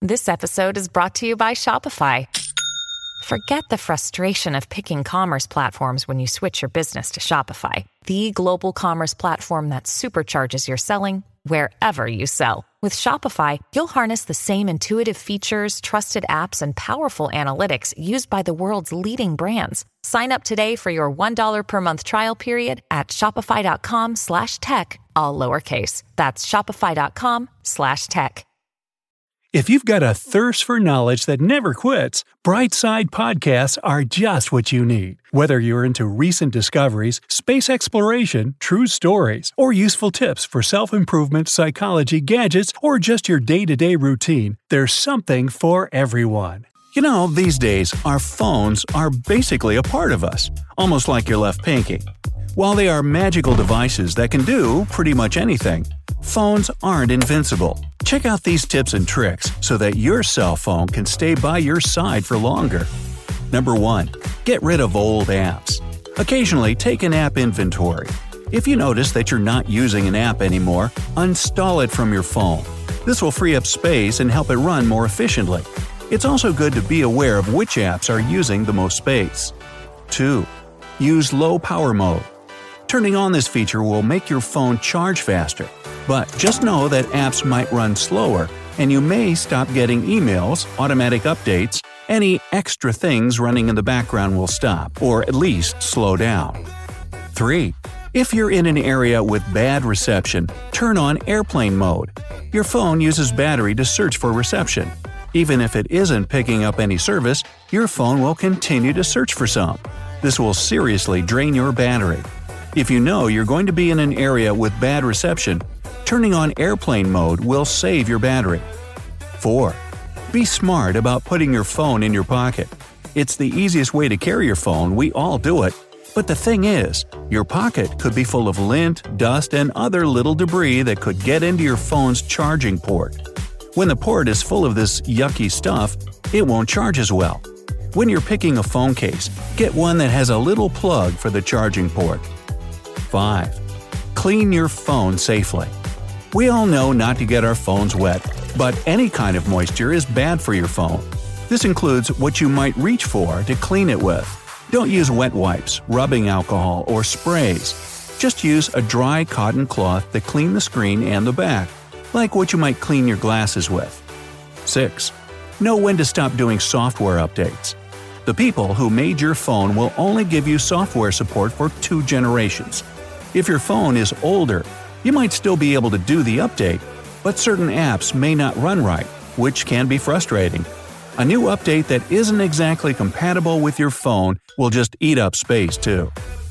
This episode is brought to you by Shopify. Forget the frustration of picking commerce platforms when you switch your business to Shopify, the global commerce platform that supercharges your selling wherever you sell. With Shopify, you'll harness the same intuitive features, trusted apps, and powerful analytics used by the world's leading brands. Sign up today for your $1 per month trial period at shopify.com/tech, all lowercase. That's shopify.com/tech. If you've got a thirst for knowledge that never quits, Brightside Podcasts are just what you need. Whether you're into recent discoveries, space exploration, true stories, or useful tips for self-improvement, psychology, gadgets, or just your day-to-day routine, there's something for everyone. You know, these days, our phones are basically a part of us, almost like your left pinky. While they are magical devices that can do pretty much anything, phones aren't invincible. Check out these tips and tricks so that your cell phone can stay by your side for longer. Number 1. Get rid of old apps. Occasionally, take an app inventory. If you notice that you're not using an app anymore, uninstall it from your phone. This will free up space and help it run more efficiently. It's also good to be aware of which apps are using the most space. 2. Use low power mode. Turning on this feature will make your phone charge faster. But just know that apps might run slower, and you may stop getting emails, automatic updates, any extra things running in the background will stop, or at least slow down. 3. If you're in an area with bad reception, turn on airplane mode. Your phone uses battery to search for reception. Even if it isn't picking up any service, your phone will continue to search for some. This will seriously drain your battery. If you know you're going to be in an area with bad reception, turning on airplane mode will save your battery. 4. Be smart about putting your phone in your pocket. It's the easiest way to carry your phone, we all do it. But the thing is, your pocket could be full of lint, dust, and other little debris that could get into your phone's charging port. When the port is full of this yucky stuff, it won't charge as well. When you're picking a phone case, get one that has a little plug for the charging port. 5. Clean your phone safely. We all know not to get our phones wet, but any kind of moisture is bad for your phone. This includes what you might reach for to clean it with. Don't use wet wipes, rubbing alcohol, or sprays. Just use a dry cotton cloth to clean the screen and the back, like what you might clean your glasses with. 6. Know when to stop doing software updates. The people who made your phone will only give you software support for 2 generations. If your phone is older, you might still be able to do the update, but certain apps may not run right, which can be frustrating. A new update that isn't exactly compatible with your phone will just eat up space too.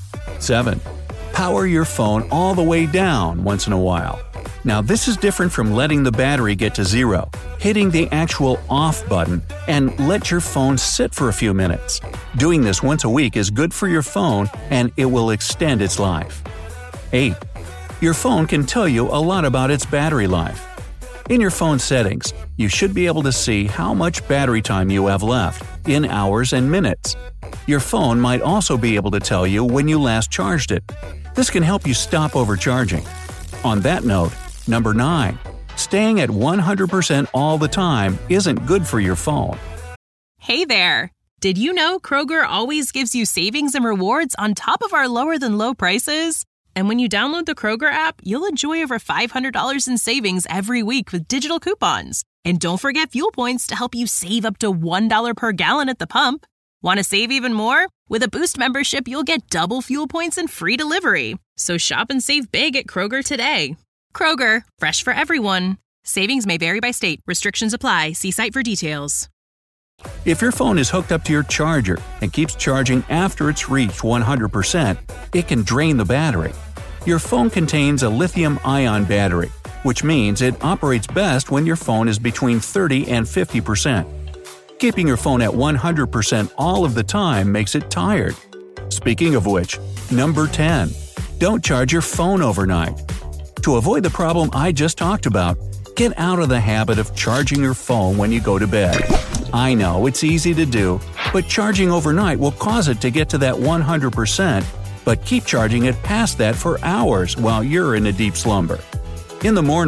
7. Power your phone all the way down once in a while. Now this is different from letting the battery get to 0, hitting the actual off button, and let your phone sit for a few minutes. Doing this once a week is good for your phone and it will extend its life. 8. Your phone can tell you a lot about its battery life. In your phone settings, you should be able to see how much battery time you have left, in hours and minutes. Your phone might also be able to tell you when you last charged it. This can help you stop overcharging. On that note, number 9. Staying at 100% all the time isn't good for your phone. Hey there! Did you know Kroger always gives you savings and rewards on top of our lower-than-low prices? And when you download the Kroger app, you'll enjoy over $500 in savings every week with digital coupons. And don't forget fuel points to help you save up to $1 per gallon at the pump. Want to save even more? With a Boost membership, you'll get double fuel points and free delivery. So shop and save big at Kroger today. Kroger, fresh for everyone. Savings may vary by state. Restrictions apply. See site for details. If your phone is hooked up to your charger and keeps charging after it's reached 100%, it can drain the battery. Your phone contains a lithium-ion battery, which means it operates best when your phone is between 30 and 50%. Keeping your phone at 100% all of the time makes it tired. Speaking of which, number 10. Don't charge your phone overnight. To avoid the problem I just talked about, get out of the habit of charging your phone when you go to bed. I know it's easy to do, but charging overnight will cause it to get to that 100%, but keep charging it past that for hours while you're in a deep slumber. In the morning,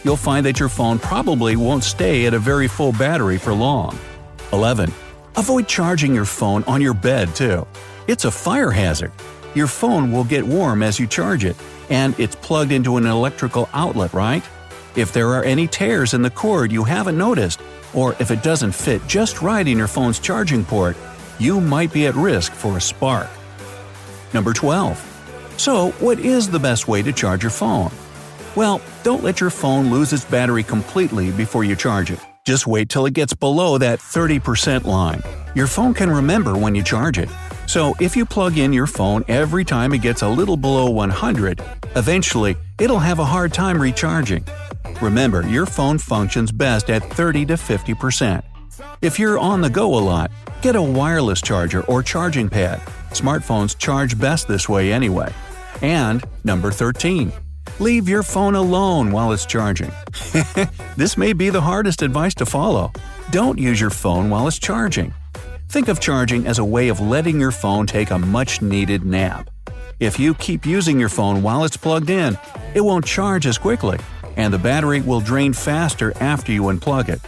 you'll find that your phone probably won't stay at a very full battery for long. 11. Avoid charging your phone on your bed too. It's a fire hazard. Your phone will get warm as you charge it, and it's plugged into an electrical outlet, right? If there are any tears in the cord you haven't noticed, or if it doesn't fit just right in your phone's charging port, you might be at risk for a spark. Number 12. So, what is the best way to charge your phone? Well, don't let your phone lose its battery completely before you charge it. Just wait till it gets below that 30% line. Your phone can remember when you charge it. So if you plug in your phone every time it gets a little below 100, eventually it'll have a hard time recharging. Remember, your phone functions best at 30 to 50%. If you're on the go a lot, get a wireless charger or charging pad. Smartphones charge best this way anyway. And number 13. Leave your phone alone while it's charging. This may be the hardest advice to follow. Don't use your phone while it's charging. Think of charging as a way of letting your phone take a much-needed nap. If you keep using your phone while it's plugged in, it won't charge as quickly, and the battery will drain faster after you unplug it.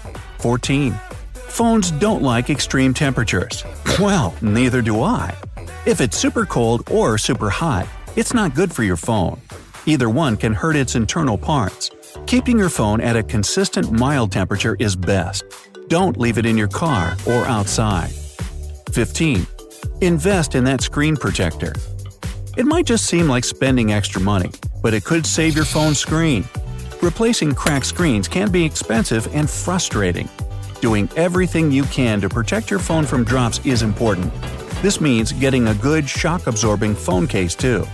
14. Phones don't like extreme temperatures. Well, neither do I. If it's super cold or super hot, it's not good for your phone. Either one can hurt its internal parts. Keeping your phone at a consistent mild temperature is best. Don't leave it in your car or outside. 15. Invest in that screen protector. It might just seem like spending extra money, but it could save your phone's screen. Replacing cracked screens can be expensive and frustrating. Doing everything you can to protect your phone from drops is important. This means getting a good shock-absorbing phone case too.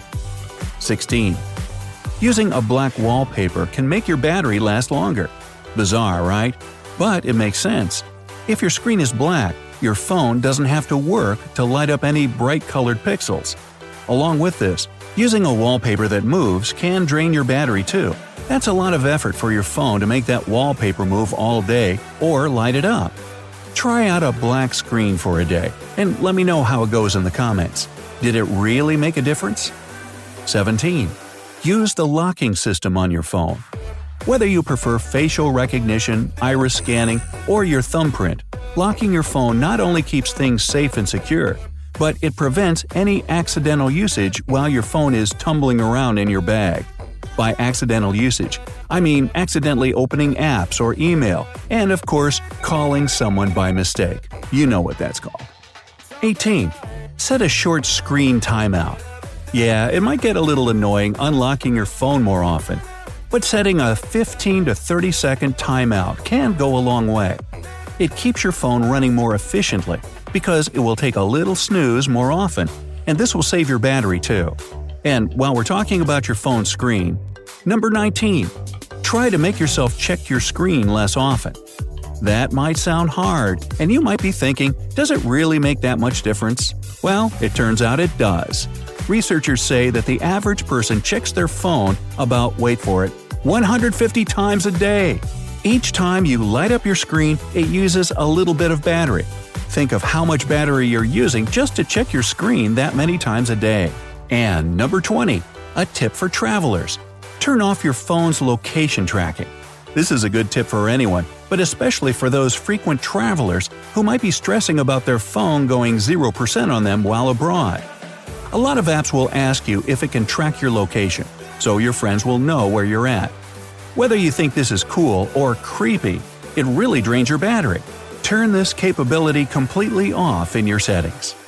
16. Using a black wallpaper can make your battery last longer. Bizarre, right? But it makes sense. If your screen is black, your phone doesn't have to work to light up any bright-colored pixels. Along with this, using a wallpaper that moves can drain your battery too. That's a lot of effort for your phone to make that wallpaper move all day or light it up. Try out a black screen for a day and let me know how it goes in the comments. Did it really make a difference? 17. Use the locking system on your phone. Whether you prefer facial recognition, iris scanning, or your thumbprint, locking your phone not only keeps things safe and secure, but it prevents any accidental usage while your phone is tumbling around in your bag. By accidental usage, I mean accidentally opening apps or email, and of course, calling someone by mistake. You know what that's called. 18. Set a short screen timeout. Yeah, it might get a little annoying unlocking your phone more often, but setting a 15 to 30 second timeout can go a long way. It keeps your phone running more efficiently because it will take a little snooze more often, and this will save your battery too. And while we're talking about your phone screen, number 19. Try to make yourself check your screen less often. That might sound hard, and you might be thinking, does it really make that much difference? Well, it turns out it does. Researchers say that the average person checks their phone about, wait for it, 150 times a day. Each time you light up your screen, it uses a little bit of battery. Think of how much battery you're using just to check your screen that many times a day. And number 20, a tip for travelers. Turn off your phone's location tracking. This is a good tip for anyone, but especially for those frequent travelers who might be stressing about their phone going 0% on them while abroad. A lot of apps will ask you if it can track your location, so your friends will know where you're at. Whether you think this is cool or creepy, it really drains your battery. Turn this capability completely off in your settings.